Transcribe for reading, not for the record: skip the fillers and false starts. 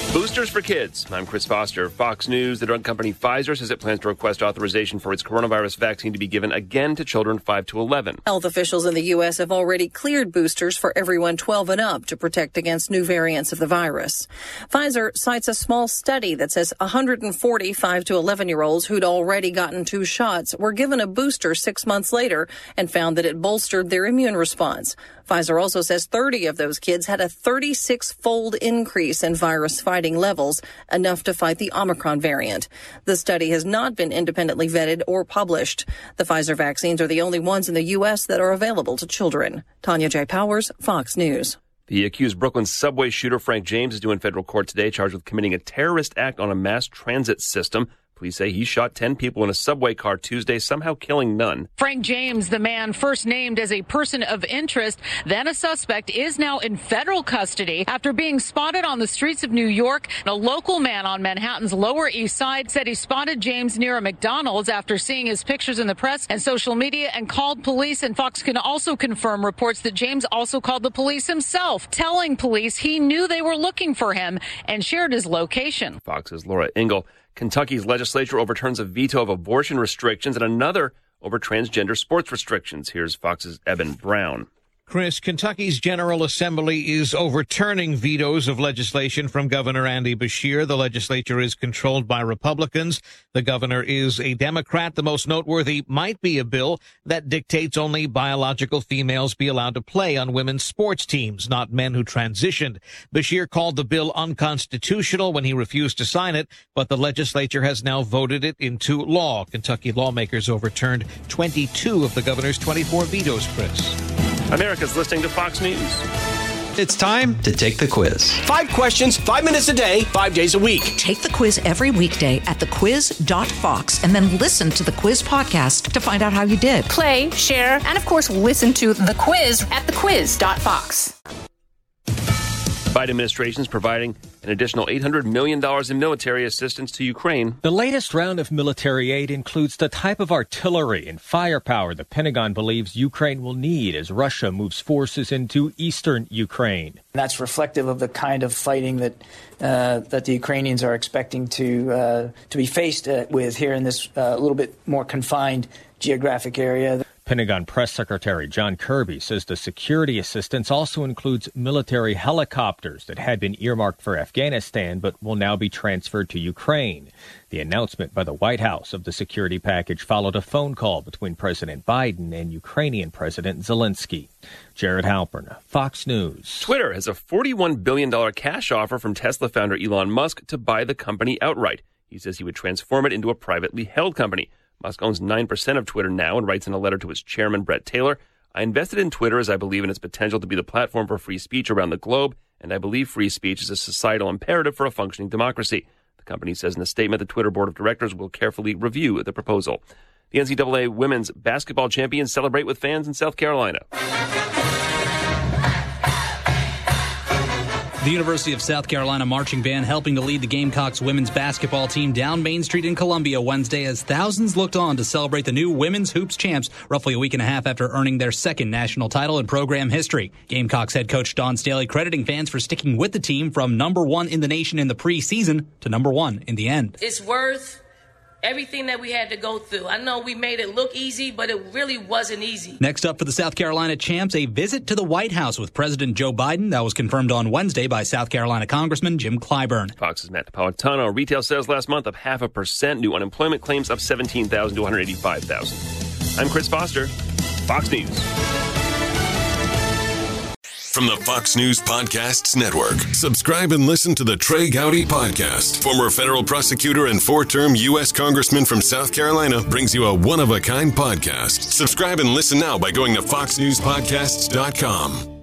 Boosters for kids. I'm Chris Foster. Fox News. The drug company Pfizer says it plans to request authorization for its coronavirus vaccine to be given again to children 5 to 11. Health officials in the U.S. have already cleared boosters for everyone 12 and up to protect against new variants of the virus. Pfizer cites a small study that says 140 5 to 11-year-olds who'd already gotten 2 shots were given a booster 6 months later and found that it bolstered their immune response. Pfizer also says 30 of those kids had a 36-fold increase in virus fighting levels, enough to fight the Omicron variant. The study has not been independently vetted or published. The Pfizer vaccines are the only ones in the U.S. that are available to children. Tanya J. Powers, Fox News. The accused Brooklyn subway shooter Frank James is due in federal court today, charged with committing a terrorist act on a mass transit system. Police say he shot 10 people in a subway car Tuesday, somehow killing none. Frank James, the man first named as a person of interest, then a suspect, is now in federal custody after being spotted on the streets of New York. A local man on Manhattan's Lower East Side said he spotted James near a McDonald's after seeing his pictures in the press and social media and called police. And Fox can also confirm reports that James also called the police himself, telling police he knew they were looking for him and shared his location. Fox's Laura Ingle. Kentucky's legislature overturns a veto of abortion restrictions and another over transgender sports restrictions. Here's Fox's Eben Brown. Chris, Kentucky's General Assembly is overturning vetoes of legislation from Governor Andy Beshear. The legislature is controlled by Republicans. The governor is a Democrat. The most noteworthy might be a bill that dictates only biological females be allowed to play on women's sports teams, not men who transitioned. Beshear called the bill unconstitutional when he refused to sign it, but the legislature has now voted it into law. Kentucky lawmakers overturned 22 of the governor's 24 vetoes, Chris. America's listening to Fox News. It's time to take the quiz. 5 questions, 5 minutes a day, 5 days a week. Take the quiz every weekday at thequiz.fox and then listen to the quiz podcast to find out how you did. Play, share, and of course, listen to the quiz at thequiz.fox. Biden administration is providing an additional $800 million in military assistance to Ukraine. The latest round of military aid includes the type of artillery and firepower the Pentagon believes Ukraine will need as Russia moves forces into eastern Ukraine. That's reflective of the kind of fighting that the Ukrainians are expecting to be faced with here in this little bit more confined geographic area. Pentagon Press Secretary John Kirby says the security assistance also includes military helicopters that had been earmarked for Afghanistan but will now be transferred to Ukraine. The announcement by the White House of the security package followed a phone call between President Biden and Ukrainian President Zelensky. Jared Halpern, Fox News. Twitter has a $41 billion cash offer from Tesla founder Elon Musk to buy the company outright. He says he would transform it into a privately held company. Musk owns 9% of Twitter now and writes in a letter to his chairman, Brett Taylor, "I invested in Twitter as I believe in its potential to be the platform for free speech around the globe, and I believe free speech is a societal imperative for a functioning democracy." The company says in a statement the Twitter board of directors will carefully review the proposal. The NCAA women's basketball champions celebrate with fans in South Carolina. The University of South Carolina marching band helping to lead the Gamecocks women's basketball team down Main Street in Columbia Wednesday as thousands looked on to celebrate the new women's hoops champs roughly a week and a half after earning their second national title in program history. Gamecocks head coach Dawn Staley crediting fans for sticking with the team from number 1 in the nation in the preseason to number 1 in the end. It's worth everything that we had to go through. I know we made it look easy, but it really wasn't easy. Next up for the South Carolina champs, a visit to the White House with President Joe Biden. That was confirmed on Wednesday by South Carolina Congressman Jim Clyburn. Fox's Matt Napolitano. Retail sales last month up 0.5%. New unemployment claims up 17,000 to 185,000. I'm Chris Foster, Fox News. From the Fox News Podcasts Network, subscribe and listen to the Trey Gowdy Podcast. Former federal prosecutor and 4-term U.S. Congressman from South Carolina brings you a one-of-a-kind podcast. Subscribe and listen now by going to foxnewspodcasts.com.